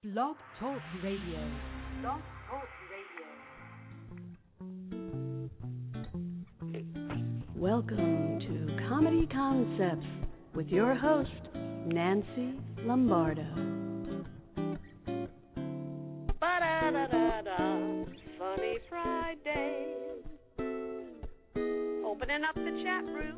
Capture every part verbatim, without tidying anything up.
Blog Talk Radio. Blog Talk Radio. Welcome to Comedy Concepts with your host, Nancy Lombardo. Ba-da-da-da-da. Funny Friday. Opening up the chat room.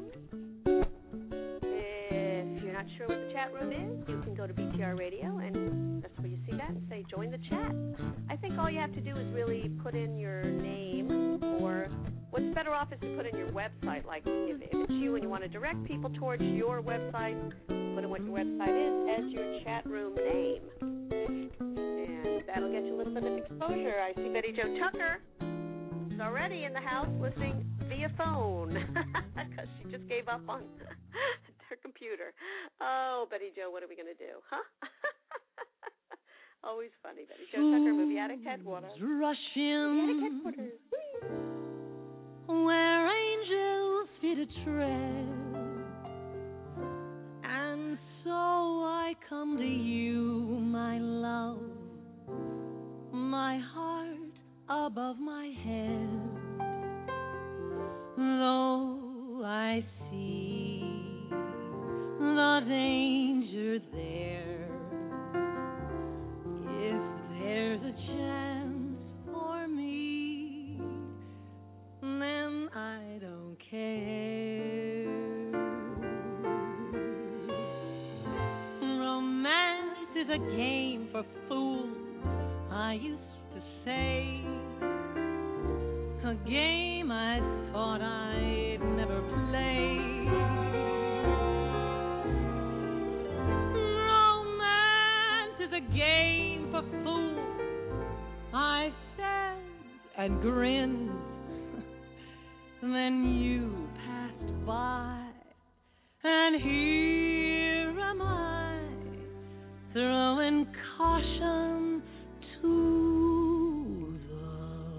If you're not sure what the chat room is, you can go to B T R Radio, and that's where you see that, and say join the chat. I think all you have to do is really put in your name, or what's better off is to put in your website. Like if, if it's you and you want to direct people towards your website, put in what your website is as your chat room name. And that'll get you a little bit of exposure. I see Betty Jo Tucker is already in the house listening via phone because she just gave up on her computer. Oh, Betty Jo, what are we going to do, huh? Always funny, Betty Jo Tucker, Movie Addict Headquarters. Rushing Movie Addict Headquarters. Where angels fear to tread, and so I come to you, my love, my heart above my head. Though I see the danger there, if there's a chance for me, then I don't care. Romance is a game for fools, I used to say, a game I thought I'd never play. Romance is a game for fools, I said and grinned. Then you passed by, and here am I, throwing caution to the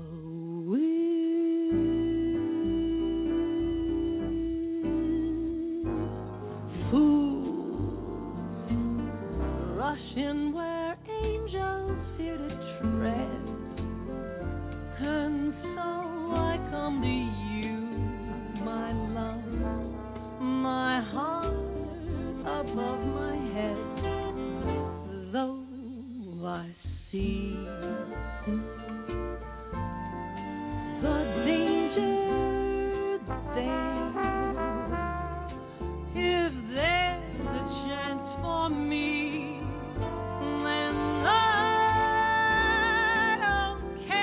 wind. Fools rushing where angels fear to tread, and so I come to you, my love, my heart above my head. Though I see the danger there, if there's a chance for me, then I don't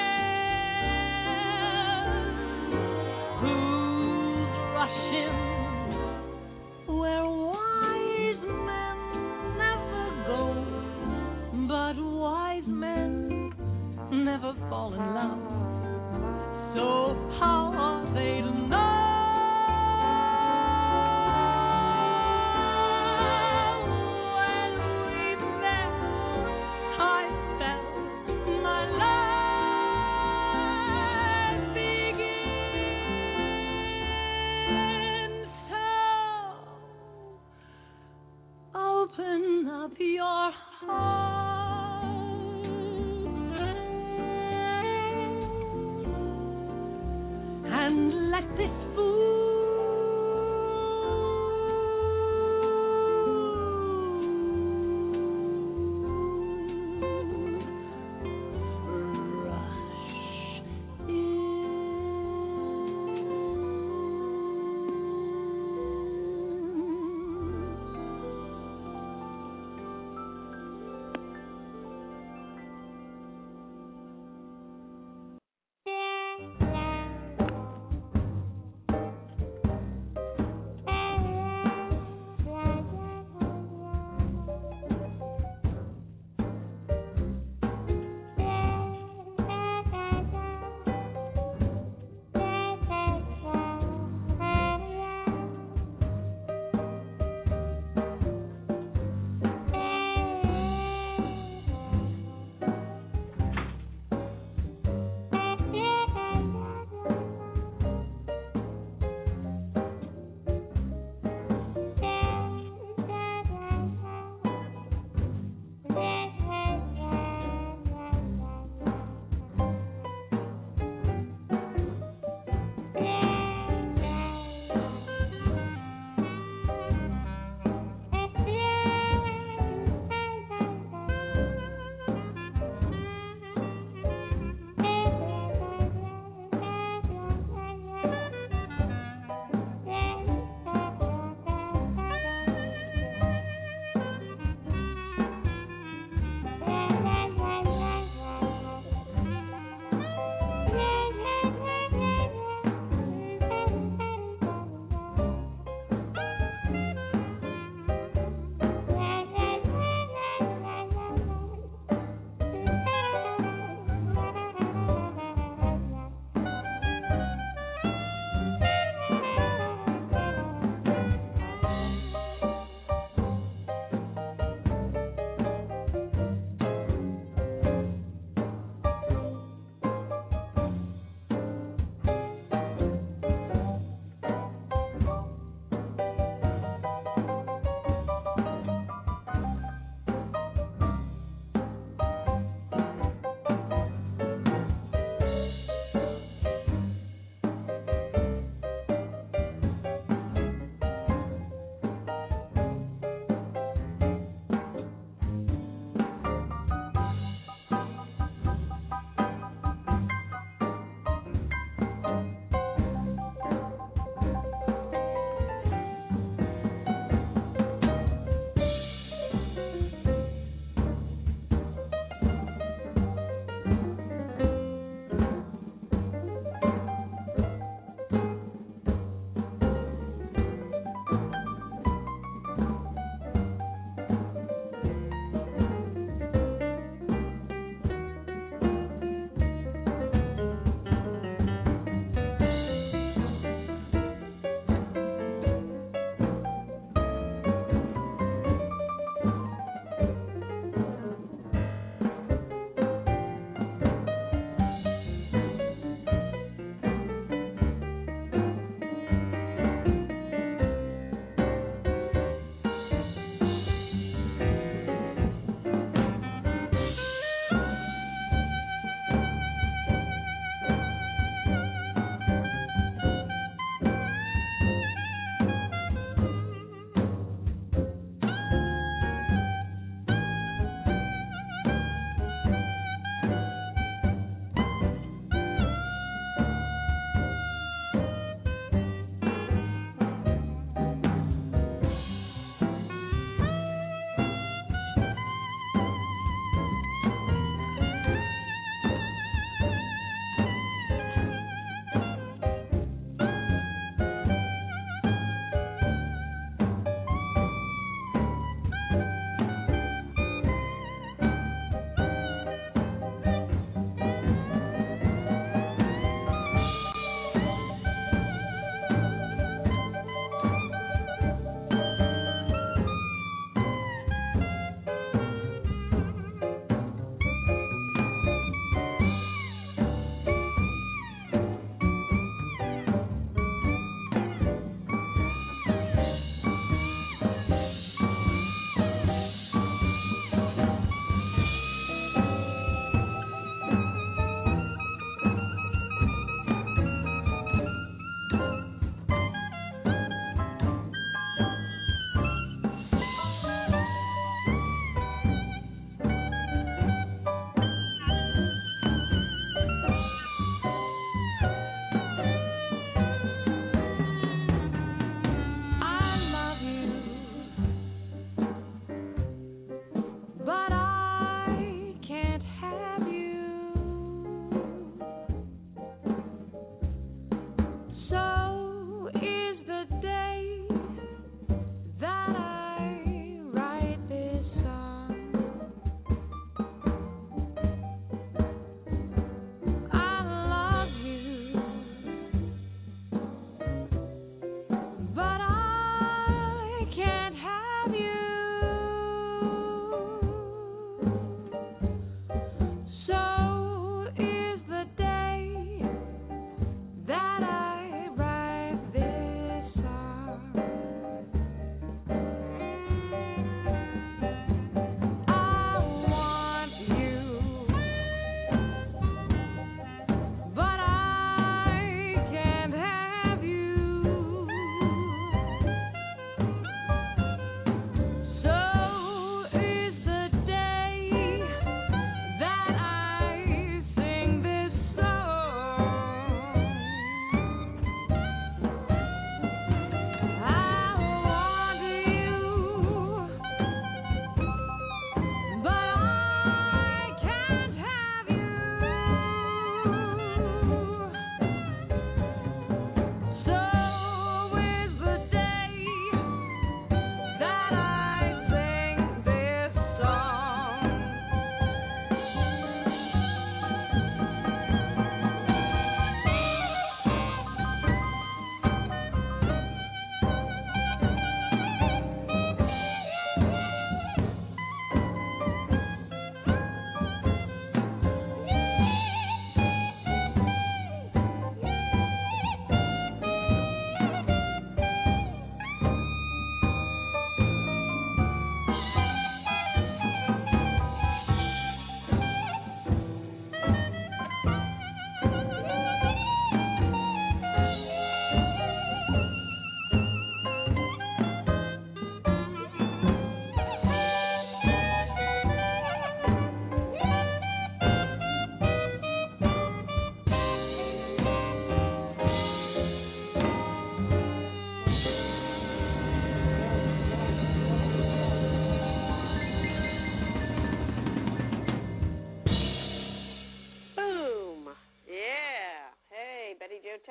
care. Who's rushing where wise men never go, but wise men never fall in love. So how are they to know? When we met, I felt my life begin. So open up your heart and let this fool rush in.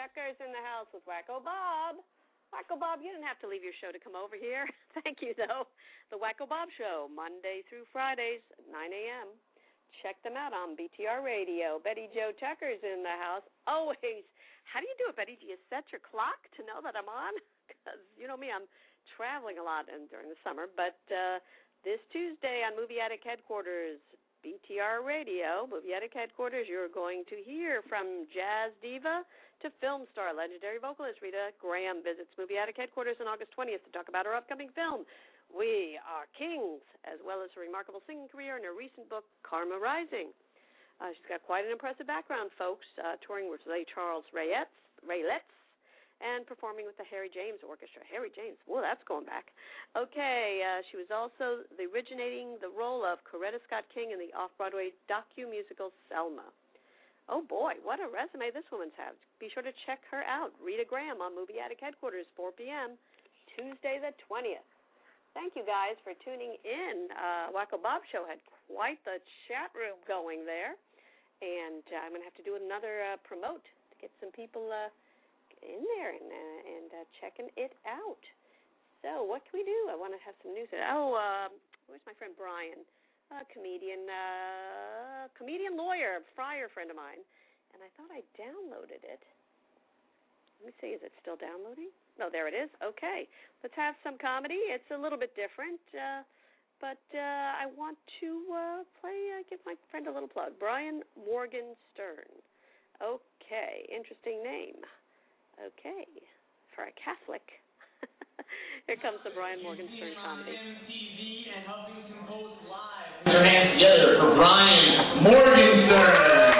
Tucker's in the house with Wacko Bob. Wacko Bob, you didn't have to leave your show to come over here. Thank you, though. The Wacko Bob Show, Monday through Fridays, nine a.m. Check them out on B T R Radio. Betty Jo Tucker's in the house. Always. How do you do it, Betty? Do you set your clock to know that I'm on? Because, you know me, I'm traveling a lot in, during the summer. But uh, this Tuesday on Movie Attic Headquarters, B T R Radio, Movie Attic Headquarters, you're going to hear from jazz diva to film star, legendary vocalist Rita Graham visits Movie Attic Headquarters on August twentieth to talk about her upcoming film, We Are Kings, as well as her remarkable singing career and her recent book, Karma Rising. Uh, she's got quite an impressive background, folks, uh, touring with Ray Charles Rayetts, Rayletts, and performing with the Harry James Orchestra. Harry James, whoa, that's going back. Okay, uh, she was also the originating the role of Coretta Scott King in the off-Broadway docu-musical Selma. Oh, boy, what a resume this woman's has. Be sure to check her out, Rita Graham, on Movie Attic Headquarters, four p.m., Tuesday the twentieth. Thank you, guys, for tuning in. Uh, Wacko Bob Show had quite the chat room going there, and uh, I'm going to have to do another uh, promote to get some people uh, in there and, uh, and uh, checking it out. So what can we do? I want to have some news. Oh, uh, where's my friend Brian? A comedian, uh, comedian lawyer, friar friend of mine, and I thought I downloaded it. Let me see, is it still downloading? No, there it is. Okay, let's have some comedy. It's a little bit different, uh, but uh, I want to uh, play, uh, give my friend a little plug. Brian Morgenstern. Okay, interesting name. Okay, for a Catholic. Here comes the Brian Morgenstern comedy. And helping compose live. Put your hands together for Brian Morgenstern.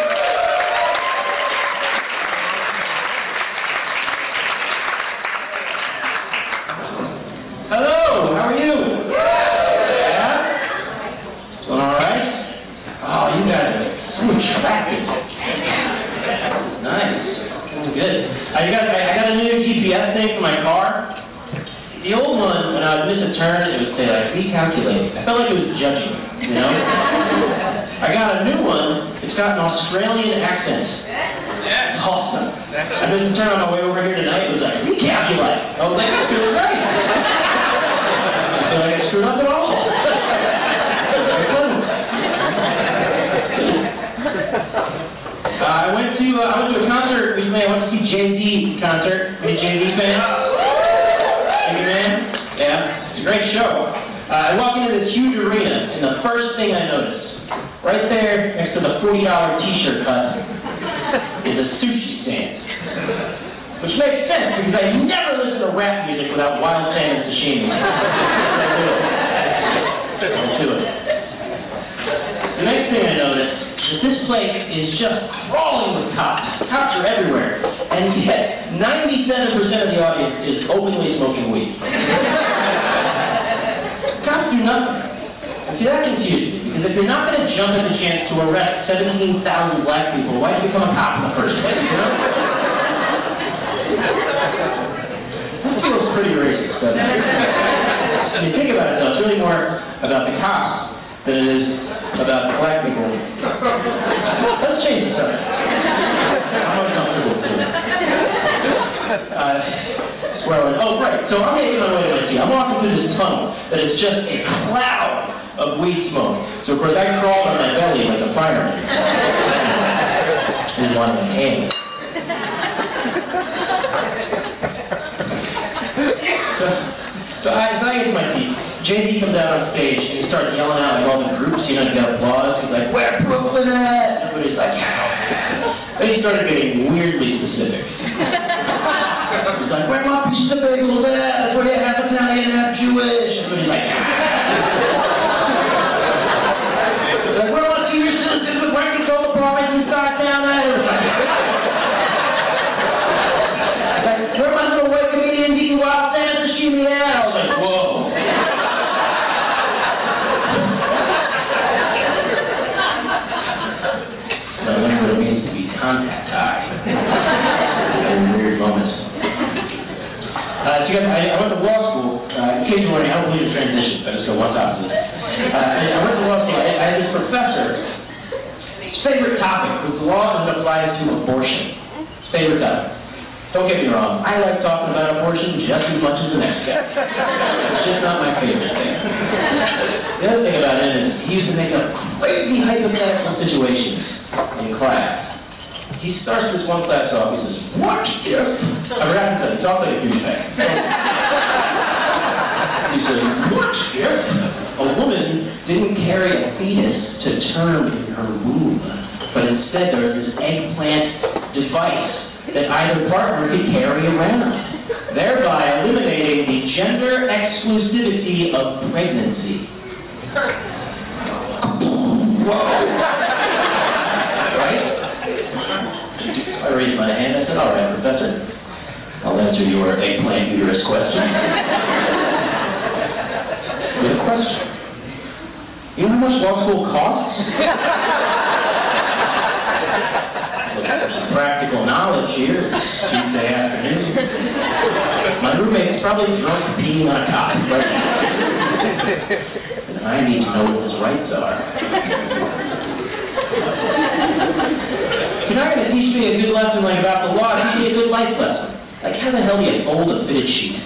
Hello, how are you? Yeah? Doing all right? Oh, you guys are so attractive. Nice. Doing good. Uh, you guys, I, I got a new G P S thing for my car. The old one, when I would miss a turn, it would say, like, recalculate. I felt like it was judging, you know? I got a new one. It's got an Australian accent. It's awesome. I missed a turn on my way over here tonight. It was like, recalculate. I was like, that's doing great. I feel like I screwed up at all. uh, I went to uh, I went to a concert recently. I went to see Jay-Z concert. Are you a Jay-Z fan? Man. Yeah, it's a great show. Uh, I walk into this huge arena, and the first thing I notice, right there next to the forty dollar t-shirt cut, is a sushi stand. Which makes sense, because I never listen to rap music without Wild Sam and Sashimi. Don't do it. The next thing I notice is this place is just crawling with cops. Cops are everywhere. And yet, ninety-seven percent of the audience is openly smoking weed. Cops do nothing. And see, that confuses me, because if you're not going to jump at the chance to arrest seventeen thousand black people, why did you become a cop in the first place, you know? That feels pretty racist, doesn't it? When you think about it, though, it's really more about the cops than it is about the black people. Let's change the subject. I'm uncomfortable too. Uh, where I went, oh, right. So I'm making my way to my seat. I'm walking through this tunnel that is just a cloud of weed smoke. So, of course, I crawled on my belly like a fireman. Didn't want to inhale. so, so I, so I get to my seat. Jay-Z comes out on stage and he starts yelling out like all the groups, you know, to get applause. He's like, "Where Brooklyn at?" Everybody's like, "Ow." Then he started getting weirdly specific. He's like, "Where my piece of bagels at? That's where you half Italian, half Jewish." Everybody's like, "He's like, where my senior citizens with rent control apartments and stock down there?" Like, where my little white comedians eating wild salmon sashimi at? I was like, whoa. I learned what it means to be contact high in weird moments. Uh, so you guys, I, I went to law school. Uh, in case you're wondering, I don't believe in transitions. I just go one top to this. Uh, I, I went to law school. I, I had this professor. His favorite topic was law as it applies to abortion. His favorite topic. Don't get me wrong, I like talking about abortion just as much as the next guy. It's just not my favorite thing. The other thing about him is he used to make up crazy hypothetical situations in class. He starts this one class off, he says, what if... I forgot to tell you, talk like a douchebag. He says, what if a woman didn't carry a fetus to term in her womb, but instead there was this eggplant device that either partner could carry around, thereby eliminating the gender exclusivity of pregnancy. Whoa. Right? I raised my hand. I said, all right, Professor, I'll answer your eggplant uterus question with a question. You know how much law school costs? Looking for some practical knowledge here. Tuesday afternoon. My roommate's probably drunk peeing on a cot right now. And I need to know what his rights are. You're not going to teach me a good lesson like about the law. Teach me a good life lesson. Like how the hell do you fold a fitted sheet?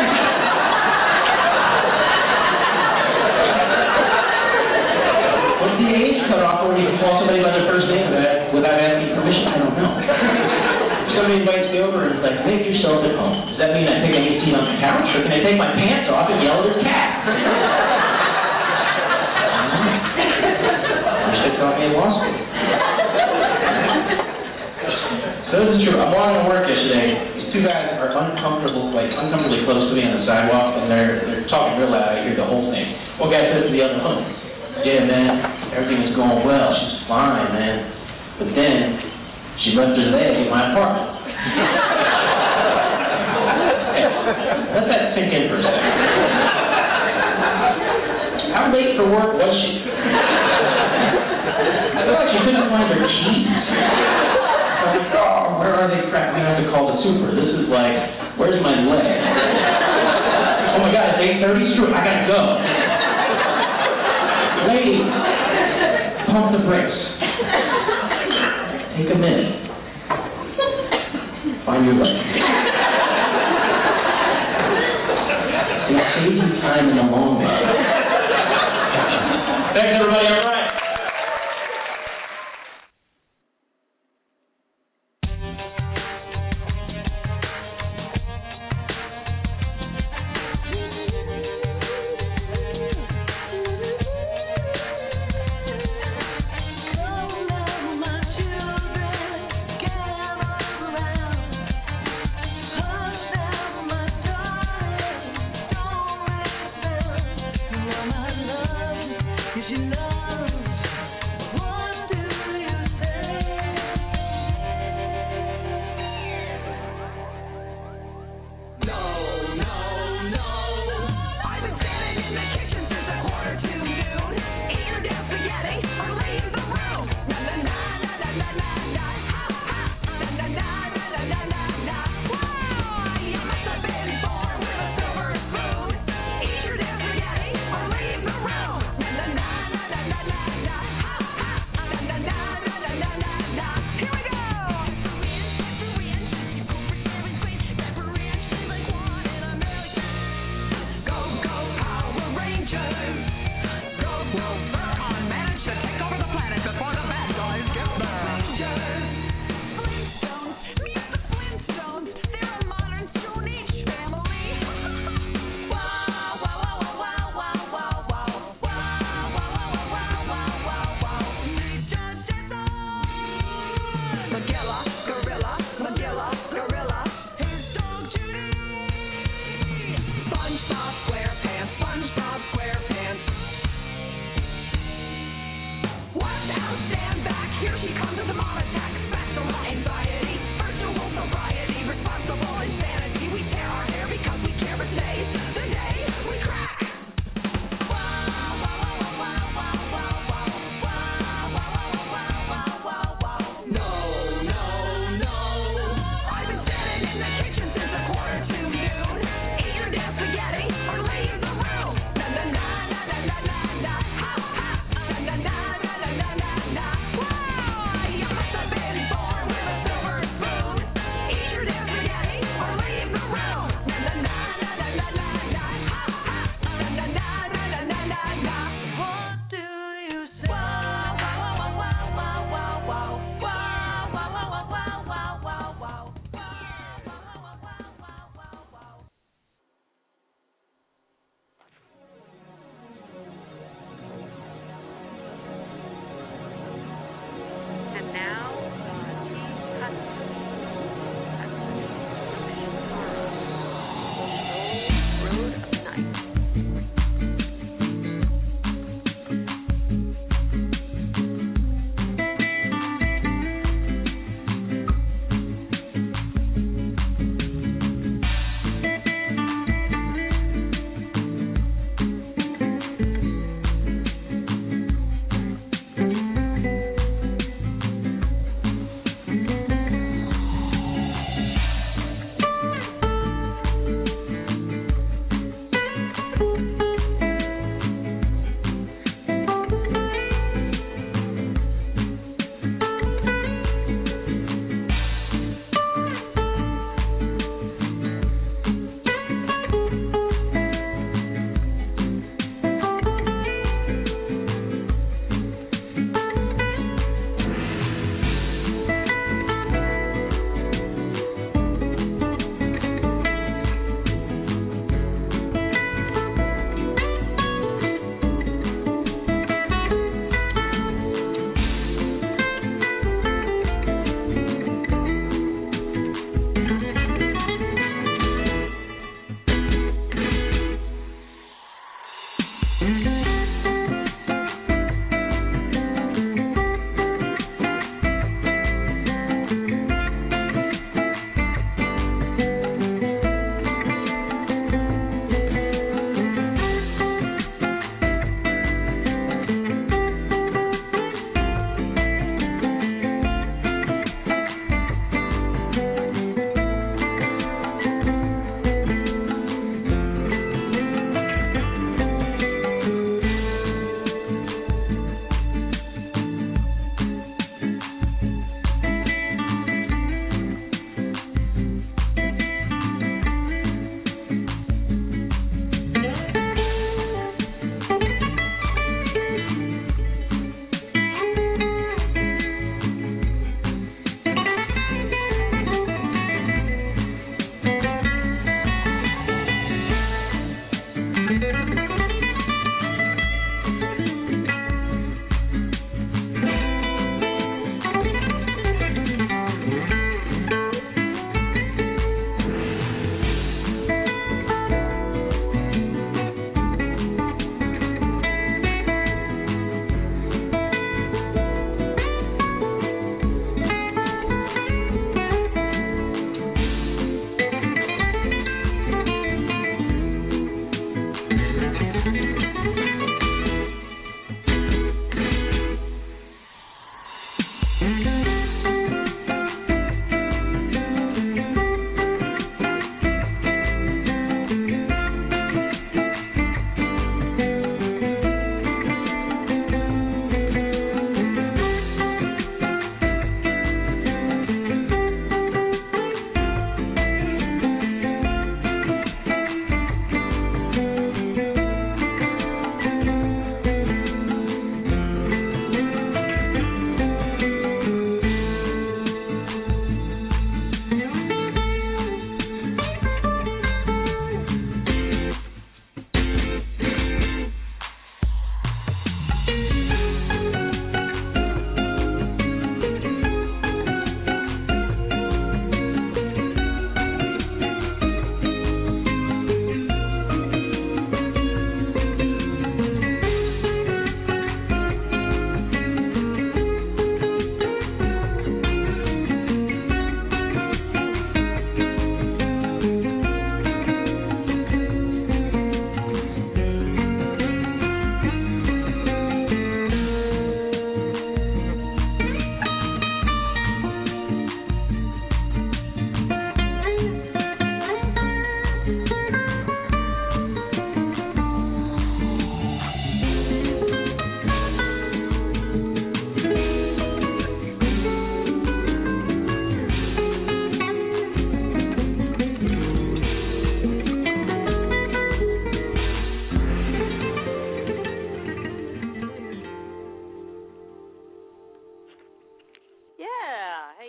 What's the age cutoff where you can call somebody by their first name without, without asking permission? I don't know. Somebody invites me over and it's like, make yourself at home. Does that mean I pick any seat on the couch, or can I take my pants off and yell at his cat? I wish they taught me in law school. So this is true. I'm walking to work yesterday. These two guys are uncomfortable, like uncomfortably close to me on the sidewalk, and they're they're talking real loud. I hear the whole thing. One guy says to the other one, yeah, man, everything is going well. She's fine, man. But then she left her leg in my apartment. Hey, let that sink in for a second. How late for work was she? I feel like she couldn't find her keys. Like, oh, where are they? Crap, we have to call the super. This is like, where's my leg? Oh my God, it's eight thirty. Screw it, I gotta go. Lady, pump the brakes. Take a minute. Find your leg. It saves you time in the long run. Thanks, everybody. All right. You know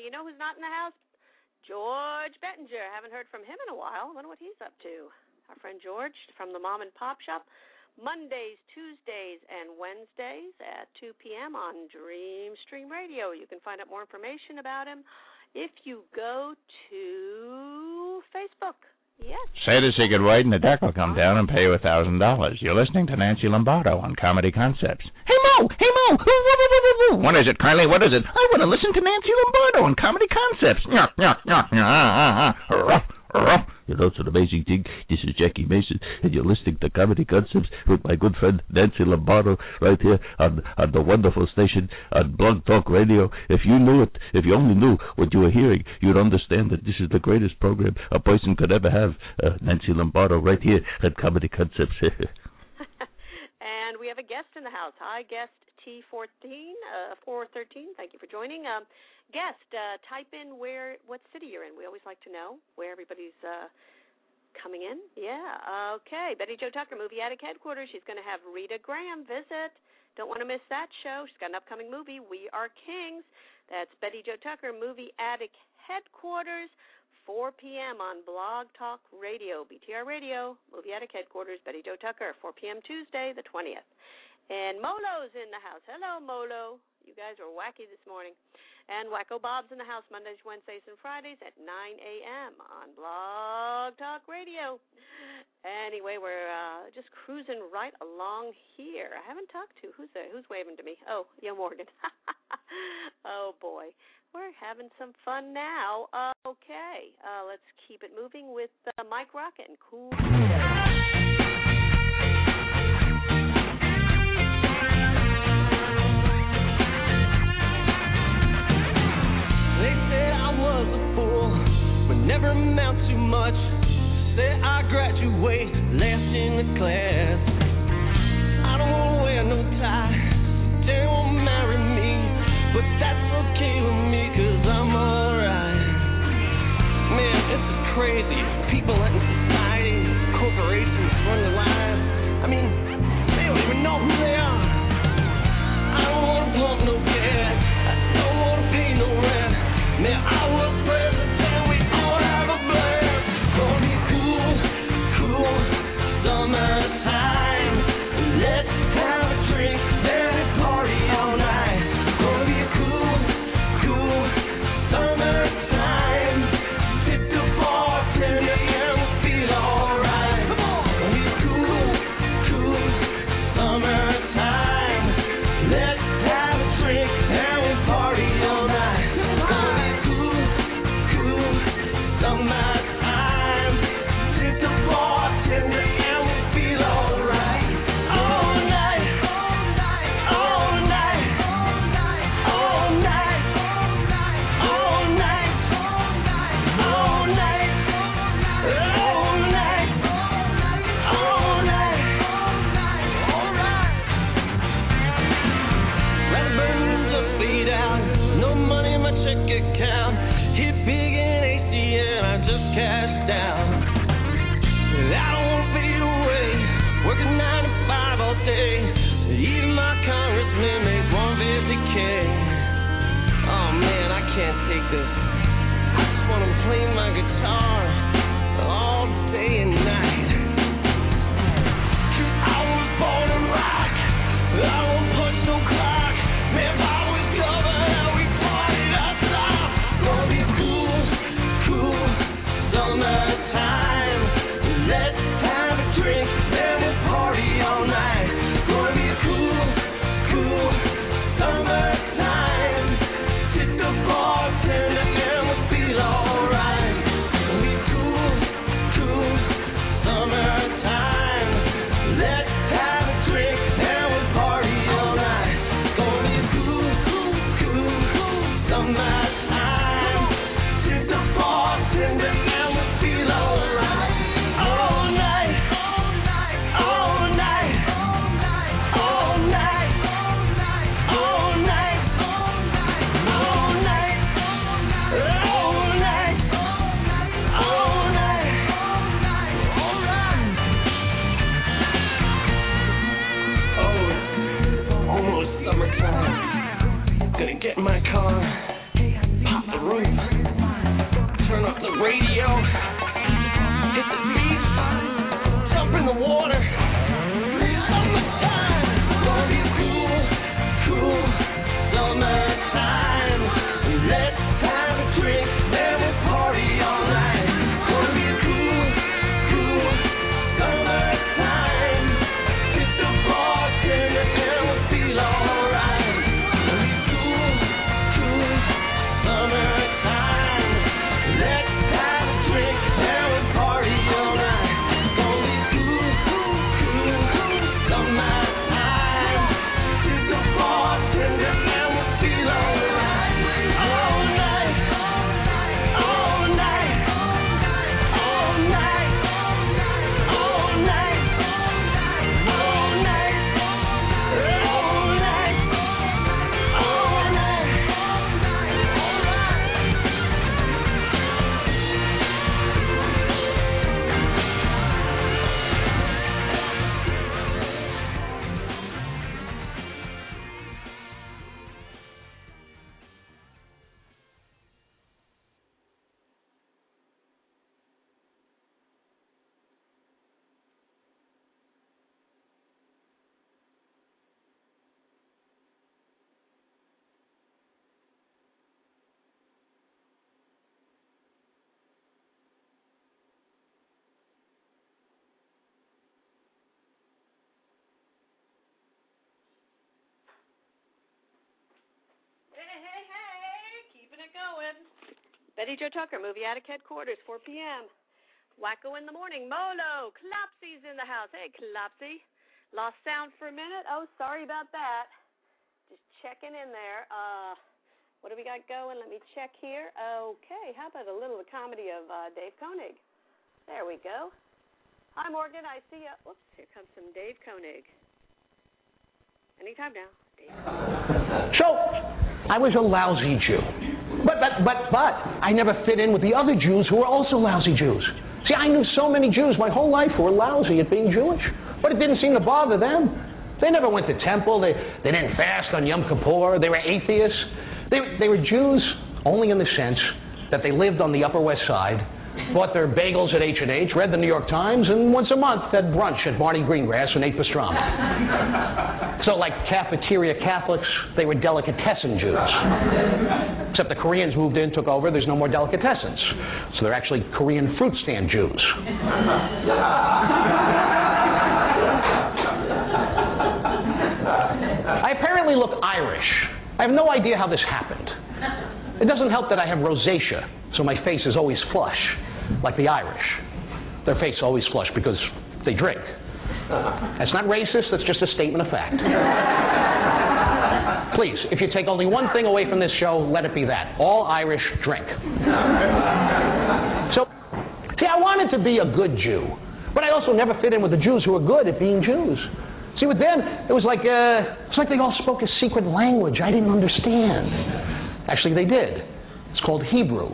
you know who's not in the house? George Bettinger. Haven't heard from him in a while. I wonder what he's up to. Our friend George from the Mom and Pop Shop. Mondays, Tuesdays, and Wednesdays at two p.m. on Dreamstream Radio. You can find out more information about him if you go to Facebook. Yes. Say to Sigurd Wade and the deck will come down and pay you a thousand dollars. You're listening to Nancy Lombardo on Comedy Concepts. Hey, Mo! Hey, Mo! What is it, Carly? What is it? I want to listen to Nancy Lombardo on Comedy Concepts. You know, it's an amazing thing. This is Jackie Mason, and you're listening to Comedy Concepts with my good friend Nancy Lombardo right here on, on the wonderful station on Blog Talk Radio. If you knew it, if you only knew what you were hearing, you'd understand that this is the greatest program a person could ever have. Uh, Nancy Lombardo right here at Comedy Concepts. And we have a guest in the house. Hi, guest T fourteen, uh, four thirteen. Thank you for joining. Um, guest, uh, type in where, what city you're in. We always like to know where everybody's uh, coming in. Yeah, okay. Betty Jo Tucker, Movie Attic Headquarters. She's going to have Rita Graham visit. Don't want to miss that show. She's got an upcoming movie, We Are Kings. That's Betty Jo Tucker, Movie Attic Headquarters, four p.m. on Blog Talk Radio, B T R Radio, Movie Attic Headquarters, Betty Jo Tucker, four p.m. Tuesday, the twentieth. And Molo's in the house. Hello, Molo. You guys are wacky this morning. And Wacko Bob's in the house Mondays, Wednesdays, and Fridays at nine a.m. on Blog Talk Radio. Anyway, we're uh, just cruising right along here. I haven't talked to, who's there? Who's waving to me? Oh, yeah, Morgan. Oh, boy. We're having some fun now. Uh, okay, uh, let's keep it moving with uh, Mike Rocket and Cool. Never amount to much. Say I graduate last in the class. I don't wanna wear no tie. They won't marry me, but that's okay with me, cause I'm alright. Man, this is crazy. People in society, corporations run their lives. I mean, they don't even know who they are. I don't wanna pump no gas. I don't wanna pay no rent. Man, I will pray. Summertime, let's have a drink, let it party all night. Gonna be a cool, cool summertime. Hit the bartender and we'll feel alright. Come on. Gonna be a cool, cool summertime. Let's have a drink and we'll party all night. Gonna be a cool, cool summertime. Hit the bartender. This. I just want to play my guitar all day and night. Cause I was born to rock. I won't punch no clock. Man, I was covered and we partied outside. Gonna be cool, cool summertime. Let's have a drink, then we'll party all night. Gonna be a cool, cool summertime. Hit the bartender and we'll feel alright. We cool, cool summertime. Let's have a drink and we'll party all night. Gonna be cool, cool, cool summertime. Hit the bartender and we'll feel alright. All night, all night, all night, all night, all night, all night. All night, all night, all night. Oh, almost summertime. Gonna get in my car, pop the roof. Turn up the radio. Hit the beat. Jump in the water. Summertime. Gonna be cool, cool. Summertime. Let's have a drink. Then we'll party all night. Gonna be cool, cool. Summertime. Hit the bartender and we'll feel alright. Gonna be cool, cool. Summertime. Let's have a drink and we'll party all night. Gonna be cool, cool, cool. Summertime. Hit the bartender and we'll feel alright. All night, all night, all night, all night, all night, all night, all night. Hey, hey, hey, keeping it going. Betty Jo Tucker, Movie Attic Headquarters, four p.m. Wacko in the morning. Molo, Klopsy's in the house. Hey, Klopsy. Lost sound for a minute. Oh, sorry about that. Just checking in there. Uh, what do we got going? Let me check here. Okay, how about a little comedy of uh, Dave Koenig? There we go. Hi, Morgan. I see you. Whoops, here comes some Dave Koenig. Anytime now. Dave. So, I was a lousy Jew. But, but, but, but, I never fit in with the other Jews who were also lousy Jews. See, I knew so many Jews my whole life who were lousy at being Jewish. But it didn't seem to bother them. They never went to temple. They, they didn't fast on Yom Kippur. They were atheists. They, they were Jews only in the sense that they lived on the Upper West Side, bought their bagels at H and H, read the New York Times, and once a month had brunch at Barney Greengrass and ate pastrami. So like cafeteria Catholics, they were delicatessen Jews. Except the Koreans moved in, took over, there's no more delicatessens. So they're actually Korean fruit stand Jews. I apparently look Irish. I have no idea how this happened. It doesn't help that I have rosacea, so my face is always flush, like the Irish. Their face is always flush because they drink. That's not racist, that's just a statement of fact. Please, if you take only one thing away from this show, let it be that. All Irish drink. So, see, I wanted to be a good Jew, but I also never fit in with the Jews who were good at being Jews. See, with them, it was like uh, it's like they all spoke a secret language I didn't understand. Actually, they did. It's called Hebrew.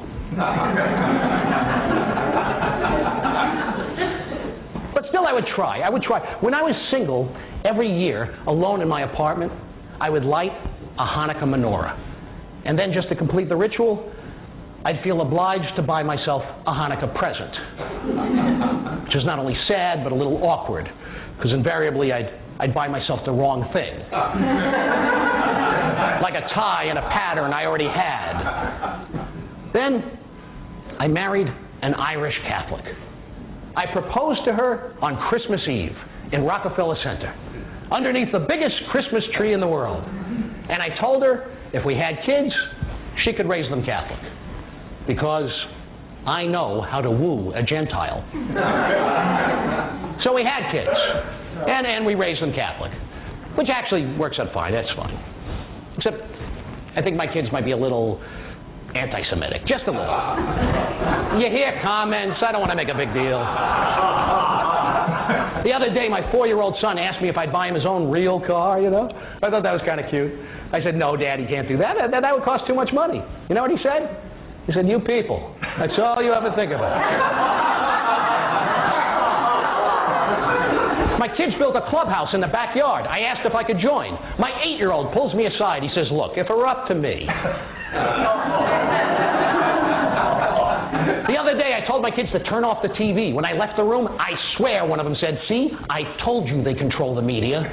But still, I would try. I would try. When I was single, every year, alone in my apartment, I would light a Hanukkah menorah. And then, just to complete the ritual, I'd feel obliged to buy myself a Hanukkah present. Which is not only sad, but a little awkward. Because invariably, I'd, I'd buy myself the wrong thing. Like a tie and a pattern I already had. Then, I married an Irish Catholic. I proposed to her on Christmas Eve in Rockefeller Center, underneath the biggest Christmas tree in the world. And I told her if we had kids, she could raise them Catholic. Because I know how to woo a Gentile. So we had kids. And, and we raised them Catholic. Which actually works out fine. That's fine. Except, I think my kids might be a little anti-Semitic. Just a little. You hear comments. I don't want to make a big deal. The other day, my four-year-old son asked me if I'd buy him his own real car, you know. I thought that was kind of cute. I said, no, Dad, you can't do that. That, that would cost too much money. You know what he said? He said, you people. That's all you ever think about. My kids built a clubhouse in the backyard. I asked if I could join. My eight-year-old pulls me aside. He says, look, if it were up to me, The other day, I told my kids to turn off the T V. When I left the room, I swear one of them said, "See, I told you they control the media."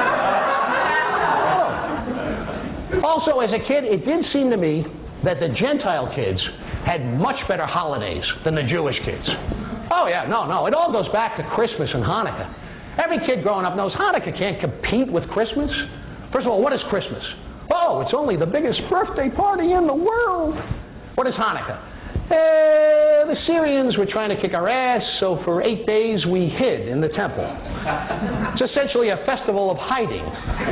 Also, as a kid, it did seem to me that the Gentile kids had much better holidays than the Jewish kids. Oh, yeah, no, no. It all goes back to Christmas and Hanukkah. Every kid growing up knows Hanukkah can't compete with Christmas. First of all, what is Christmas? Oh, it's only the biggest birthday party in the world. What is Hanukkah? Uh, the Syrians were trying to kick our ass, so for eight days we hid in the temple. It's essentially a festival of hiding.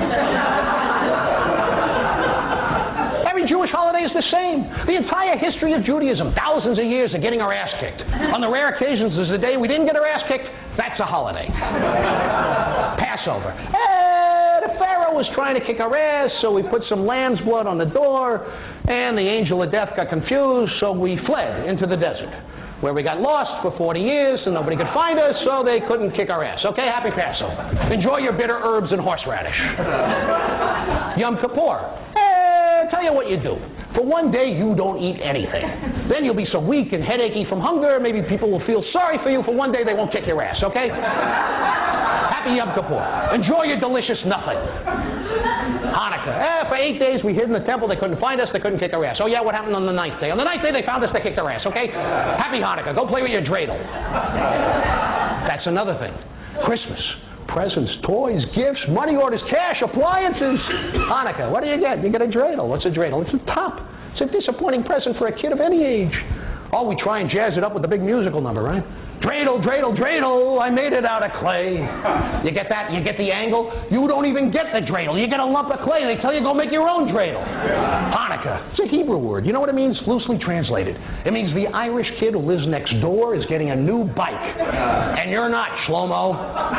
Every Jewish holiday is the same. The entire history of Judaism, thousands of years of getting our ass kicked. On the rare occasions there's a day we didn't get our ass kicked, that's a holiday. Passover. Eh, the Pharaoh was trying to kick our ass, so we put some lamb's blood on the door, and the angel of death got confused, so we fled into the desert, where we got lost for forty years and nobody could find us, so they couldn't kick our ass. Okay, happy Passover. Enjoy your bitter herbs and horseradish. Yom Kippur. Eh, tell you what you do. For one day, you don't eat anything. Then you'll be so weak and headachy from hunger, maybe people will feel sorry for you. For one day, they won't kick your ass, okay? Happy Yom Kippur. Enjoy your delicious nothing. Hanukkah. Eh, for eight days, we hid in the temple. They couldn't find us. They couldn't kick our ass. Oh, yeah, what happened on the ninth day? On the ninth day, they found us. They kicked our ass, okay? Happy Hanukkah. Go play with your dreidel. That's another thing. Christmas. Presents, toys, gifts, money orders, cash, appliances. Hanukkah, what do you get? You get a dreidel. What's a dreidel? It's a top. It's a disappointing present for a kid of any age. Oh, we try and jazz it up with a big musical number, right? Dreidel, dreidel, dreidel, I made it out of clay. You get that? You get the angle? You don't even get the dreidel. You get a lump of clay. They tell you go make your own dreidel. Hanukkah. It's a Hebrew word. You know what it means? Loosely translated. It means the Irish kid who lives next door is getting a new bike. And you're not, Shlomo.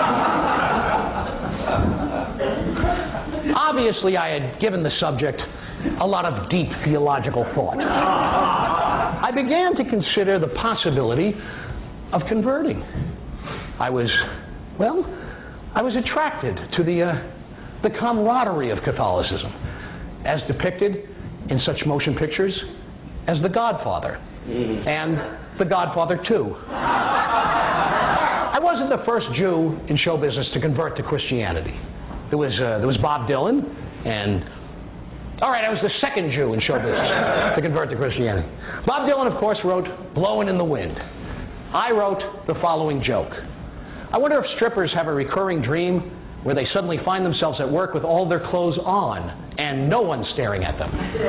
Obviously, I had given the subject a lot of deep theological thought. I began to consider the possibility of converting. I was, well, I was attracted to the, uh, the camaraderie of Catholicism, as depicted in such motion pictures as The Godfather and The Godfather two. I wasn't the first Jew in show business to convert to Christianity. There was, uh, there was Bob Dylan, and all right, I was the second Jew in show business to convert to Christianity. Bob Dylan, of course, wrote "Blowin' in the Wind." I wrote the following joke. I wonder if strippers have a recurring dream where they suddenly find themselves at work with all their clothes on and no one staring at them.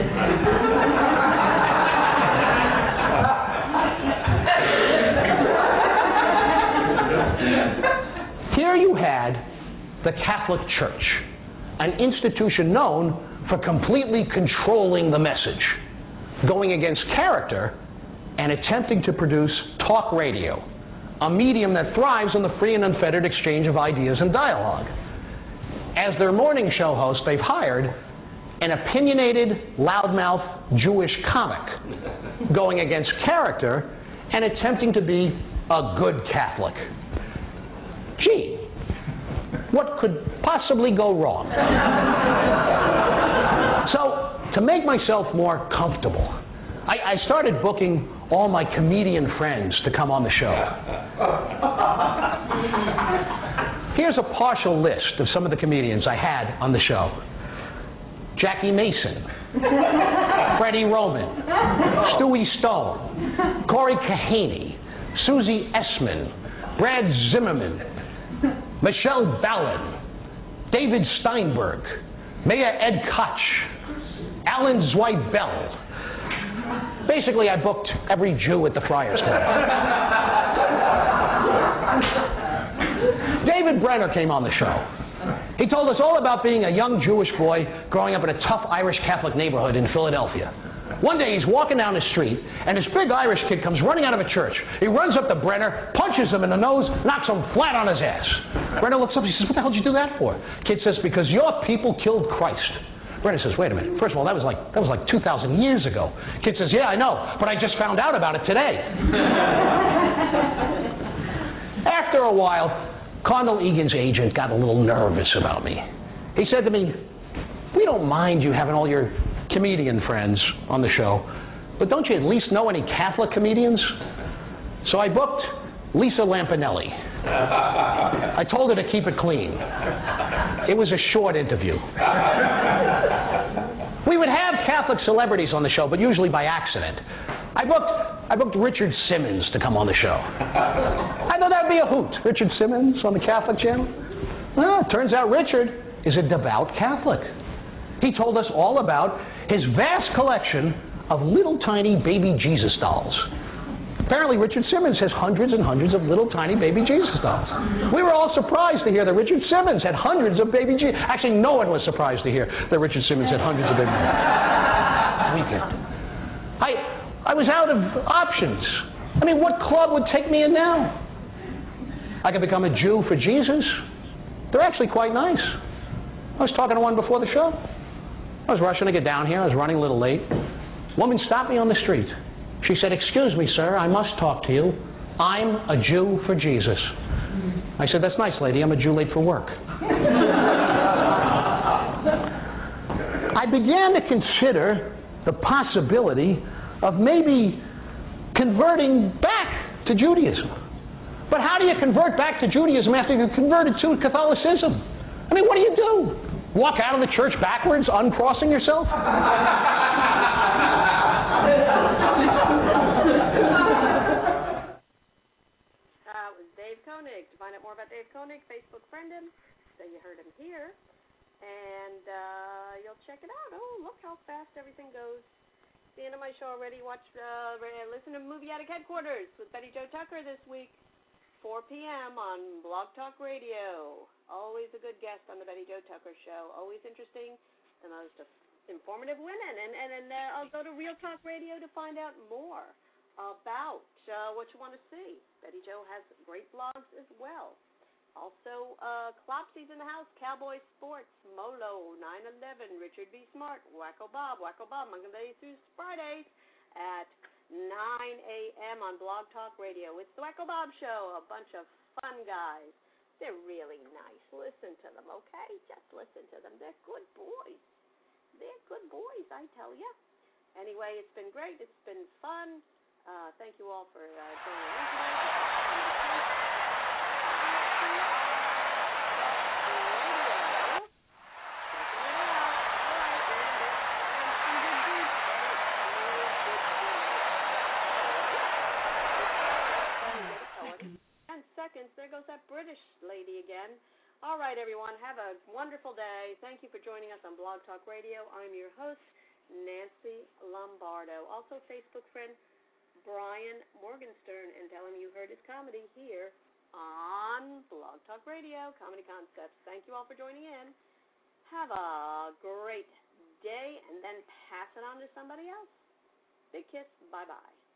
Here you had the Catholic Church, an institution known for completely controlling the message, going against character and attempting to produce talk radio, a medium that thrives on the free and unfettered exchange of ideas and dialogue. As their morning show host, they've hired an opinionated, loudmouth Jewish comic, going against character and attempting to be a good Catholic. Gee, what could possibly go wrong? So, to make myself more comfortable, I, I started booking all my comedian friends to come on the show. Here's a partial list of some of the comedians I had on the show. Jackie Mason, Freddie Roman, Stewie Stone, Corey Kahaney, Susie Essman, Brad Zimmerman, Michelle Ballard, David Steinberg, Mayor Ed Koch, Alan Zweibel. Basically, I booked every Jew at the Friars Club. David Brenner came on the show. He told us all about being a young Jewish boy growing up in a tough Irish Catholic neighborhood in Philadelphia. One day he's walking down the street, and this big Irish kid comes running out of a church. He runs up to Brenner, punches him in the nose, knocks him flat on his ass. Brenner looks up, he says, "What the hell did you do that for?" Kid says, "Because your people killed Christ." Brenner says, "Wait a minute. First of all, that was like that was like two thousand years ago." Kid says, "Yeah, I know, but I just found out about it today." After a while, Cardinal Egan's agent got a little nervous about me. He said to me, "We don't mind you having all your comedian friends on the show, But don't you at least know any Catholic comedians? So I booked Lisa Lampanelli. I told her to keep it clean. It was a short interview. We would have Catholic celebrities on the show, but usually by accident. I booked I booked Richard Simmons to come on the show. I thought that would be a hoot. Richard Simmons on the Catholic channel. Well, it turns out Richard is a devout Catholic. He told us all about his vast collection of little tiny baby Jesus dolls. Apparently Richard Simmons has hundreds and hundreds of little tiny baby Jesus dolls. We were all surprised to hear that Richard Simmons had hundreds of baby Jesus. Actually, no one was surprised to hear that Richard Simmons had hundreds of baby Jesus. I, I was out of options. I mean, what club would take me in now? I could become a Jew for Jesus. They're actually quite nice. I was talking to one before the show. I was rushing to get down here. I was running a little late. A woman stopped me on the street. She said, "Excuse me, sir, I must talk to you. I'm a Jew for Jesus." I said, "That's nice, lady. I'm a Jew late for work." I began to consider the possibility of maybe converting back to Judaism. But how do you convert back to Judaism after you've converted to Catholicism? I mean, what do you do? Walk out of the church backwards, uncrossing yourself? That was Dave Koenig. To find out more about Dave Koenig, Facebook friend him. So you heard him here. And uh, you'll check it out. Oh, look how fast everything goes. The end of my show already. Watch, uh, listen to Movie Attic Headquarters with Betty Jo Tucker this week, four p.m. on Blog Talk Radio. Always a good guest on the Betty Jo Tucker Show. Always interesting, the most informative women. And and, and uh, I'll go to Real Talk Radio to find out more about uh, what you want to see. Betty Jo has great blogs as well. Also, uh, Clopsy's in the house, Cowboy Sports, Molo, nine eleven, Richard B. Smart, Wacko Bob, Wacko Bob, Monday through Fridays at nine a.m. on Blog Talk Radio. It's the Wacko Bob Show, a bunch of fun guys. They're really nice. Listen to them, okay? Just listen to them. They're good boys. They're good boys, I tell you. Anyway, it's been great. It's been fun. Uh, thank you all for uh, joining in today. Seconds. There goes that British lady again. All right, everyone. Have a wonderful day. Thank you for joining us on Blog Talk Radio. I'm your host, Nancy Lombardo. Also, Facebook friend Brian Morgenstern, and tell him you heard his comedy here on Blog Talk Radio, Comedy Concepts. Thank you all for joining in. Have a great day, and then pass it on to somebody else. Big kiss. Bye-bye.